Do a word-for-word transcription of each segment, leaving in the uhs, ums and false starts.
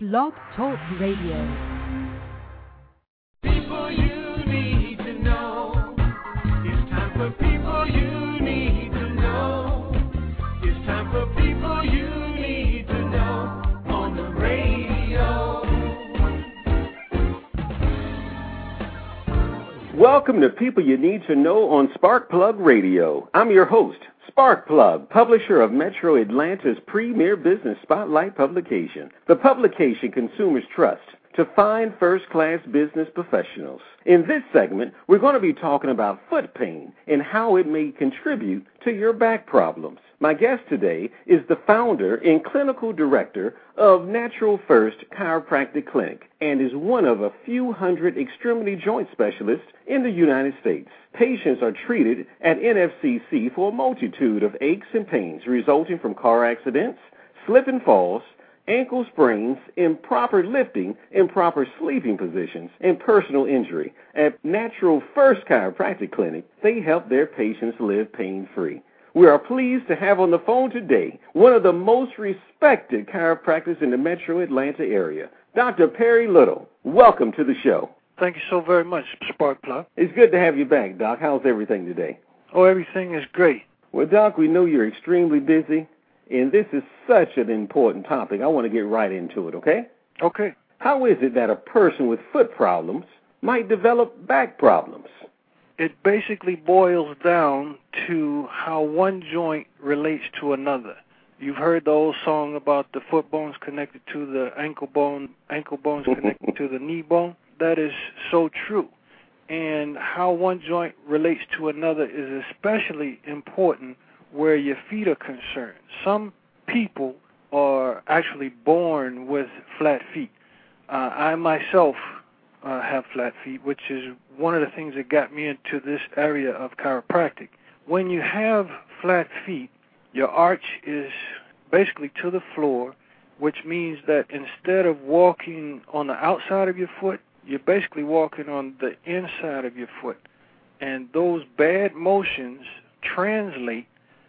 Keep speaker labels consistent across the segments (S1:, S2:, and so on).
S1: Blog Talk Radio.
S2: People you need to know. It's time for people you need to know. It's time for people you need to know on the radio.
S3: Welcome to People You Need to Know on Sparkplug Radio. I'm your host, Sparkplug, publisher of Metro Atlanta's premier business spotlight publication. The publication consumers trust to find first-class business professionals. In this segment, we're going to be talking about foot pain and how it may contribute to your back problems. My guest today is the founder and clinical director of Natural First Chiropractic Clinic and is one of a few hundred extremity joint specialists in the United States. Patients are treated at N F C C for a multitude of aches and pains resulting from car accidents, slip and falls, ankle sprains, improper lifting, improper sleeping positions, and personal injury. At Natural First Chiropractic Clinic, they help their patients live pain-free. We are pleased to have on the phone today one of the most respected chiropractors in the Metro Atlanta area, Doctor Perry Little. Welcome to the show.
S4: Thank you so very much, Sparkplug.
S3: It's good to have you back, Doc. How's everything today?
S4: Oh, everything is great.
S3: Well, Doc, we know you're extremely busy, and this is such an important topic. I want to get right into it, okay?
S4: Okay.
S3: How is it that a person with foot problems might develop back problems?
S4: It basically boils down to how one joint relates to another. You've heard the old song about the foot bones connected to the ankle bone, ankle bones connected to the knee bone. That is so true. And how one joint relates to another is especially important where your feet are concerned. Some people are actually born with flat feet. Uh, I myself uh, have flat feet, which is one of the things that got me into this area of chiropractic. When you have flat feet, your arch is basically to the floor, which means that instead of walking on the outside of your foot, you're basically walking on the inside of your foot. And those bad motions translate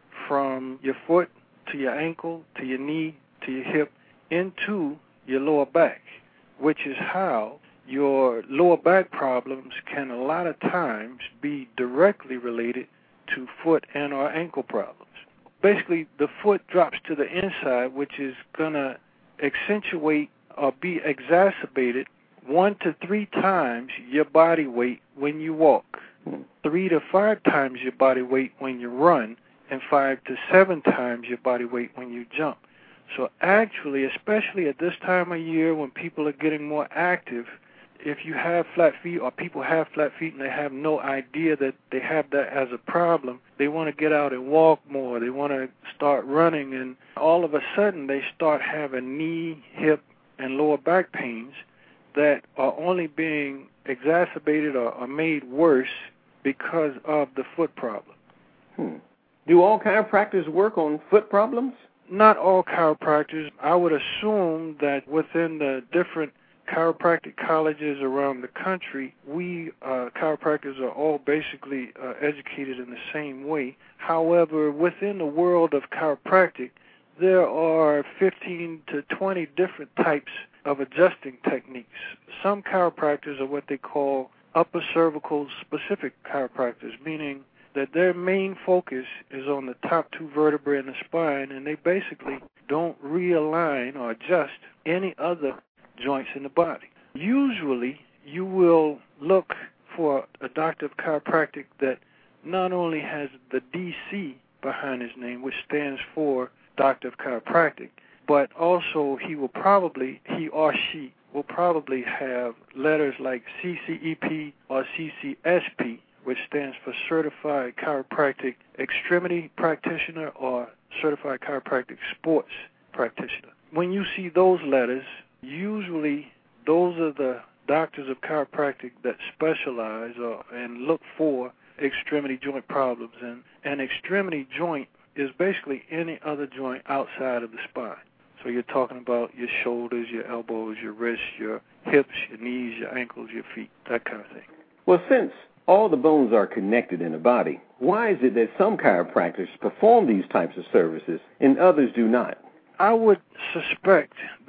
S4: from your foot to your ankle, to your knee, to your hip, into your lower back, which is how your lower back problems can a lot of times be directly related to foot and or ankle problems. Basically, the foot drops to the inside, which is going to accentuate or be exacerbated one to three times your body weight when you walk, three to five times your body weight when you run, and five to seven times your body weight when you jump. So actually, especially at this time of year when people are getting more active, if you have flat feet or people have flat feet and they have no idea that they have that as a problem, they want to get out and walk more, they want to start running, and all of a sudden they start having knee, hip, and lower back pains that are only being exacerbated or, or made worse because of the foot problem.
S3: Hmm. Do all chiropractors work on foot problems?
S4: Not all chiropractors. I would assume that within the different chiropractic colleges around the country, we uh, chiropractors are all basically uh, educated in the same way. However, within the world of chiropractic, there are fifteen to twenty different types of adjusting techniques. Some chiropractors are what they call upper cervical specific chiropractors, meaning that their main focus is on the top two vertebrae in the spine, and they basically don't realign or adjust any other joints in the body. Usually, you will look for a doctor of chiropractic that not only has the D C behind his name, which stands for Doctor of Chiropractic, but also he will probably, he or she will probably have letters like C C E P or C C S P, which stands for Certified Chiropractic Extremity Practitioner or Certified Chiropractic Sports Practitioner. When you see those letters, usually those are the doctors of chiropractic that specialize or, and look for extremity joint problems. And an extremity joint is basically any other joint outside of the spine. So you're talking about your shoulders, your elbows, your wrists, your hips, your knees, your ankles, your feet, that kind of thing.
S3: Well, since all the bones are connected in the body, why is it that some chiropractors perform these types of services and others do not?
S4: I would suspect that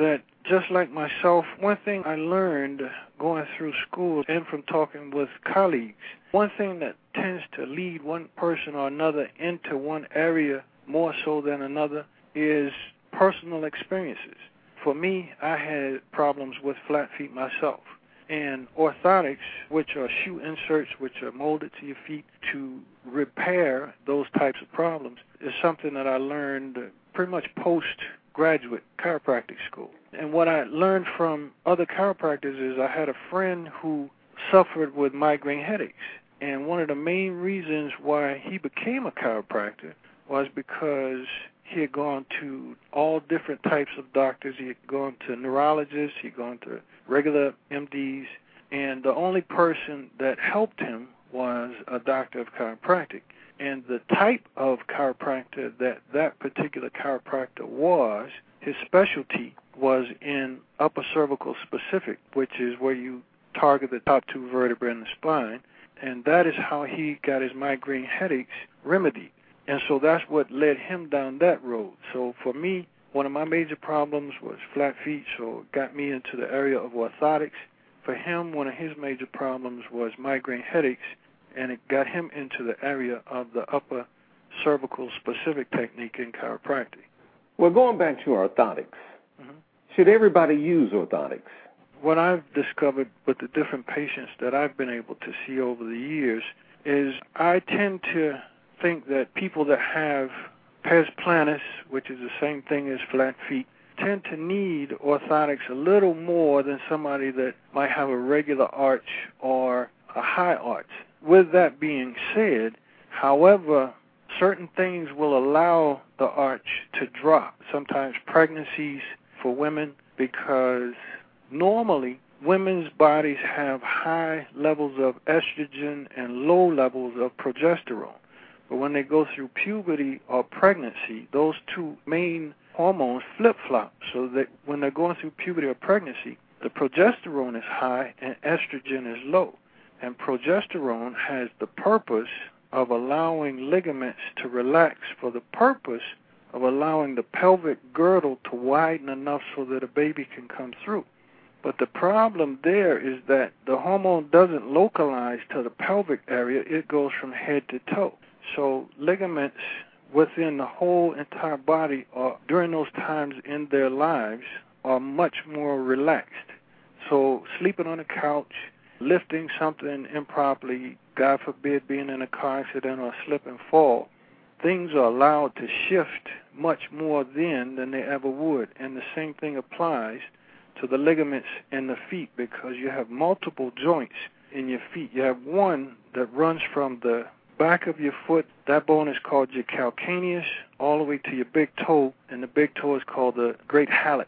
S4: just like myself, one thing I learned going through school and from talking with colleagues, one thing that tends to lead one person or another into one area more so than another is personal experiences. For me, I had problems with flat feet myself. And orthotics, which are shoe inserts which are molded to your feet to repair those types of problems, is something that I learned pretty much post-graduate chiropractic school. And what I learned from other chiropractors is I had a friend who suffered with migraine headaches. And one of the main reasons why he became a chiropractor was because he had gone to all different types of doctors. He had gone to neurologists, he had gone to regular M Ds, and the only person that helped him was a doctor of chiropractic. And the type of chiropractor that that particular chiropractor was, his specialty was in upper cervical specific, which is where you target the top two vertebrae in the spine, and that is how he got his migraine headaches remedied. And so that's what led him down that road. So for me, one of my major problems was flat feet, so it got me into the area of orthotics. For him, one of his major problems was migraine headaches, and it got him into the area of the upper cervical specific technique in chiropractic.
S3: Well, going back to orthotics, mm-hmm. should everybody use orthotics?
S4: What I've discovered with the different patients that I've been able to see over the years is I tend to think that people that have pes planus, which is the same thing as flat feet, tend to need orthotics a little more than somebody that might have a regular arch or a high arch. With that being said, however, certain things will allow the arch to drop, sometimes pregnancies for women, because normally women's bodies have high levels of estrogen and low levels of progesterone. But when they go through puberty or pregnancy, those two main hormones flip-flop, so that when they're going through puberty or pregnancy, the progesterone is high and estrogen is low. And progesterone has the purpose of allowing ligaments to relax for the purpose of allowing the pelvic girdle to widen enough so that a baby can come through. But the problem there is that the hormone doesn't localize to the pelvic area, it goes from head to toe. So ligaments within the whole entire body are, during those times in their lives, are much more relaxed. So sleeping on a couch, lifting something improperly, God forbid being in a car accident or slip and fall, things are allowed to shift much more then than they ever would. And the same thing applies to the ligaments in the feet, because you have multiple joints in your feet. You have one that runs from the back of your foot, that bone is called your calcaneus, all the way to your big toe, and the big toe is called the great hallux.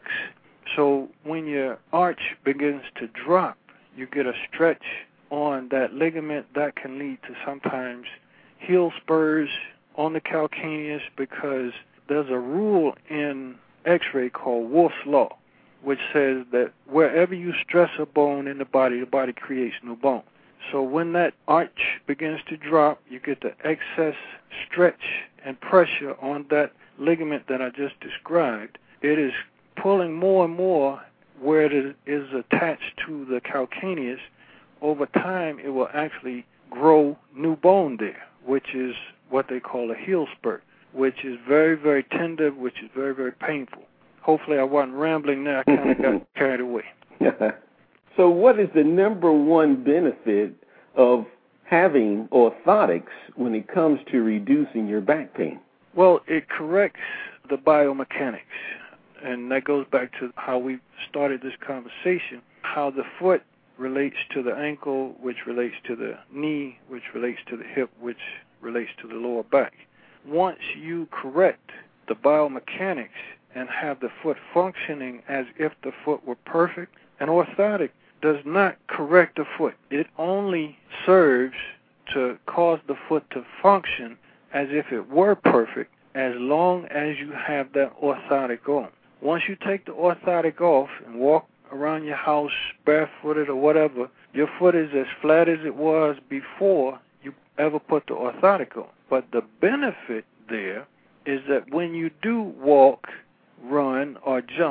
S4: So when your arch begins to drop, you get a stretch on that ligament that can lead to sometimes heel spurs on the calcaneus, because there's a rule in X-ray called Wolff's Law, which says that wherever you stress a bone in the body, the body creates new bone. So when that arch begins to drop, you get the excess stretch and pressure on that ligament that I just described. It is pulling more and more where it is attached to the calcaneus. Over time, it will actually grow new bone there, which is what they call a heel spurt, which is very, very tender, which is very, very painful. Hopefully I wasn't rambling there. I kind of got carried away.
S3: So what is the number one benefit of having orthotics when it comes to reducing your back pain?
S4: Well, it corrects the biomechanics, and that goes back to how we started this conversation, how the foot relates to the ankle, which relates to the knee, which relates to the hip, which relates to the lower back. Once you correct the biomechanics and have the foot functioning as if the foot were perfect, an orthotic does not correct the foot. It only serves to cause the foot to function as if it were perfect, as long as you have that orthotic on. Once you take the orthotic off and walk around your house barefooted or whatever, your foot is as flat as it was before you ever put the orthotic on. But the benefit there is that when you do walk, run, or jump,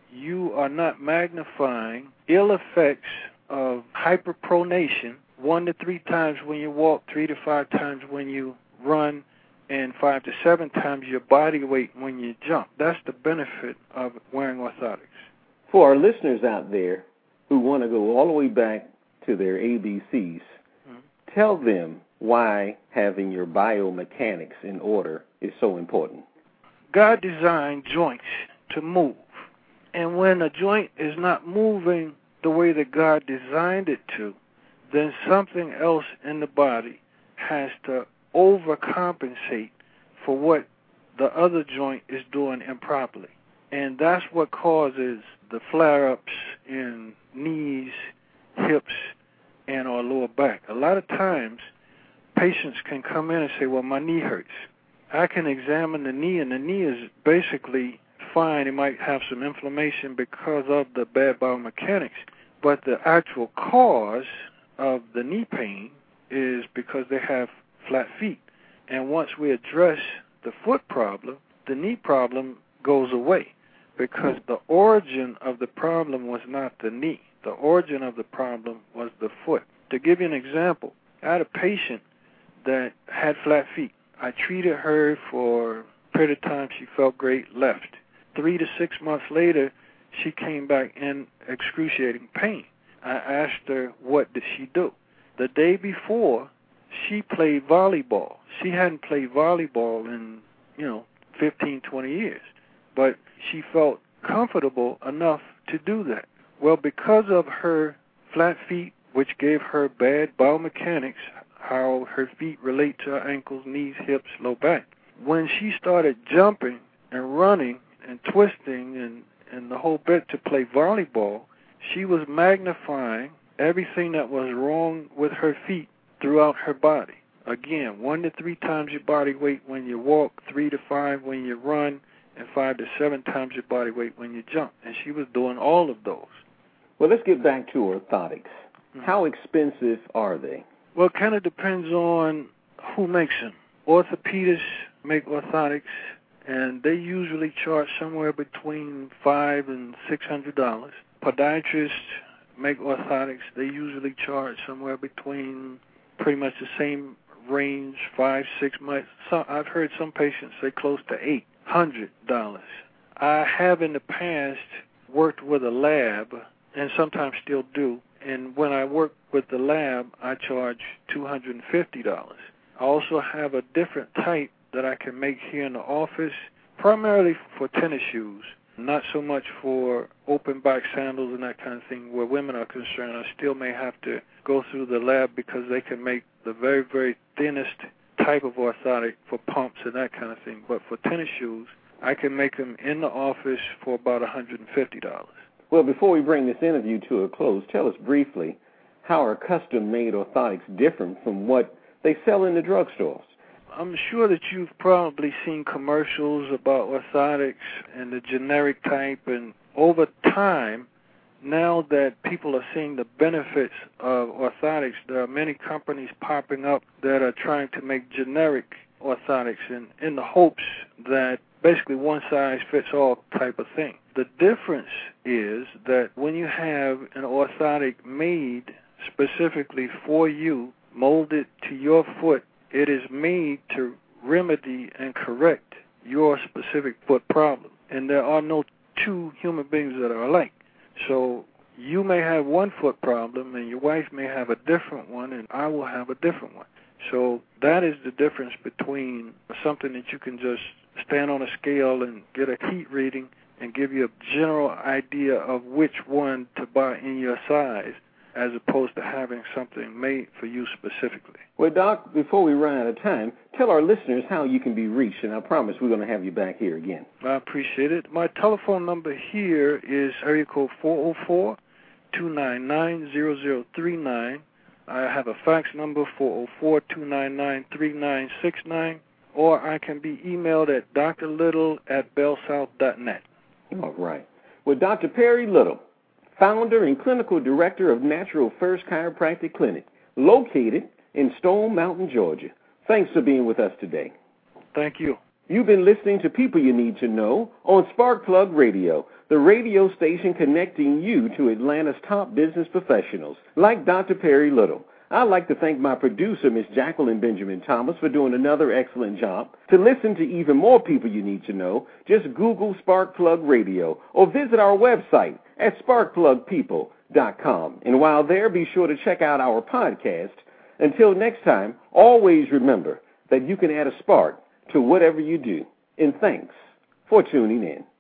S4: you are not magnifying ill effects of hyperpronation, one to three times when you walk, three to five times when you run, and five to seven times your body weight when you jump. That's the benefit of wearing orthotics.
S3: For our listeners out there who want to go all the way back to their A B Cs, mm-hmm. tell them why having your biomechanics in order is so important.
S4: God designed joints to move. And when a joint is not moving the way that God designed it to, then something else in the body has to overcompensate for what the other joint is doing improperly. And that's what causes the flare-ups in knees, hips, and our lower back. A lot of times, patients can come in and say, well, my knee hurts. I can examine the knee, and the knee is basically fine. It might have some inflammation because of the bad biomechanics, but the actual cause of the knee pain is because they have flat feet. And once we address the foot problem, the knee problem goes away because the origin of the problem was not the knee. The origin of the problem was the foot. To give you an example, I had a patient that had flat feet. I treated her for a period of time. She felt great, left. Three to six months later, she came back in excruciating pain. I asked her, what did she do? The day before, she played volleyball. She hadn't played volleyball in, you know, fifteen, twenty years. But she felt comfortable enough to do that. Well, because of her flat feet, which gave her bad biomechanics, how her feet relate to her ankles, knees, hips, low back, when she started jumping and running and twisting and, and the whole bit to play volleyball, she was magnifying everything that was wrong with her feet throughout her body. Again, one to three times your body weight when you walk, three to five when you run, and five to seven times your body weight when you jump. And she was doing all of those.
S3: Well, let's get back to orthotics.
S4: Mm-hmm.
S3: How expensive are they?
S4: Well, it kind of depends on who makes them. Orthopedists make orthotics, and they usually charge somewhere between five and six hundred dollars. Podiatrists make orthotics. They usually charge somewhere between pretty much the same range, five, six months. So I've heard some patients say close to eight hundred dollars. I have in the past worked with a lab, and sometimes still do. And when I work with the lab, I charge two hundred fifty dollars. I also have a different type that I can make here in the office, primarily for tennis shoes, not so much for open back sandals and that kind of thing. Where women are concerned, I still may have to go through the lab because they can make the very, very thinnest type of orthotic for pumps and that kind of thing. But for tennis shoes, I can make them in the office for about one hundred fifty dollars.
S3: Well, before we bring this interview to a close, tell us briefly how are custom-made orthotics different from what they sell in the drugstores?
S4: I'm sure that you've probably seen commercials about orthotics and the generic type, and over time, now that people are seeing the benefits of orthotics, there are many companies popping up that are trying to make generic orthotics in, in the hopes that basically one size fits all type of thing. The difference is that when you have an orthotic made specifically for you, molded to your foot, it is made to remedy and correct your specific foot problem. And there are no two human beings that are alike. So you may have one foot problem and your wife may have a different one, and I will have a different one. So that is the difference between something that you can just stand on a scale and get a heat reading and give you a general idea of which one to buy in your size, as opposed to having something made for you specifically.
S3: Well, Doc, before we run out of time, tell our listeners how you can be reached, and I promise we're going to have you back here again.
S4: I appreciate it. My telephone number here is area code four oh four, two nine nine, zero zero three nine. I have a fax number, four oh four, two nine nine, three nine six nine, or I can be emailed at d r little at bell south dot net.
S3: All right. Well, Doctor Perry Little, founder and clinical director of Natural First Chiropractic Clinic, located in Stone Mountain, Georgia. Thanks for being with us today.
S4: Thank you.
S3: You've been listening to People You Need to Know on Sparkplug Radio, the radio station connecting you to Atlanta's top business professionals, like Doctor Perry Little. I'd like to thank my producer, Miss Jacqueline Benjamin Thomas, for doing another excellent job. To listen to even more People You Need to Know, just Google Sparkplug Radio or visit our website at sparkplug people dot com. And while there, be sure to check out our podcast. Until next time, always remember that you can add a spark to whatever you do. And thanks for tuning in.